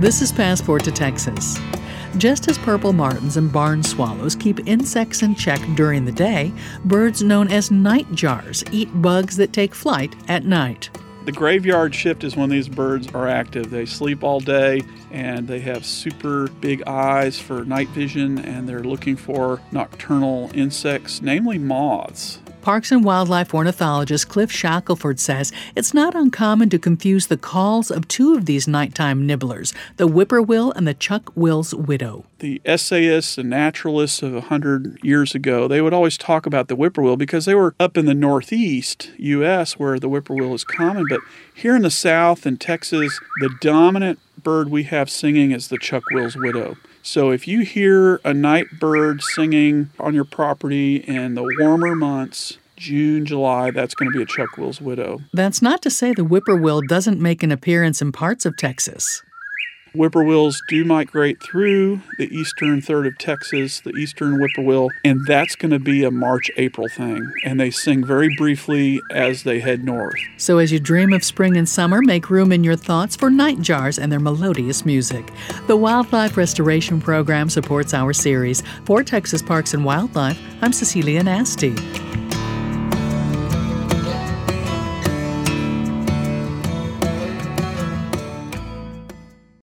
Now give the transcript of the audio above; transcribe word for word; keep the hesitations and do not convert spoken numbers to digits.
This is Passport to Texas. Just as purple martins and barn swallows keep insects in check during the day, birds known as nightjars eat bugs that take flight at night. The graveyard shift is when these birds are active. They sleep all day and they have super big eyes for night vision, and they're looking for nocturnal insects, namely moths. Parks and Wildlife ornithologist Cliff Shackelford says it's not uncommon to confuse the calls of two of these nighttime nibblers, the whippoorwill and the chuck-will's widow. The essayists and naturalists of a hundred years ago, they would always talk about the whippoorwill because they were up in the northeast U S where the whippoorwill is common. But here in the south and Texas, the dominant bird we have singing is the chuck-will's widow. So if you hear a night bird singing on your property in the warmer months, June, July, that's going to be a chuck-will's widow. That's not to say the whippoorwill doesn't make an appearance in parts of Texas. Whippoorwills do migrate through the eastern third of Texas, the eastern whippoorwill, and that's going to be a March-April thing. And they sing very briefly as they head north. So as you dream of spring and summer, make room in your thoughts for nightjars and their melodious music. The Wildlife Restoration Program supports our series. For Texas Parks and Wildlife, I'm Cecilia Nasty.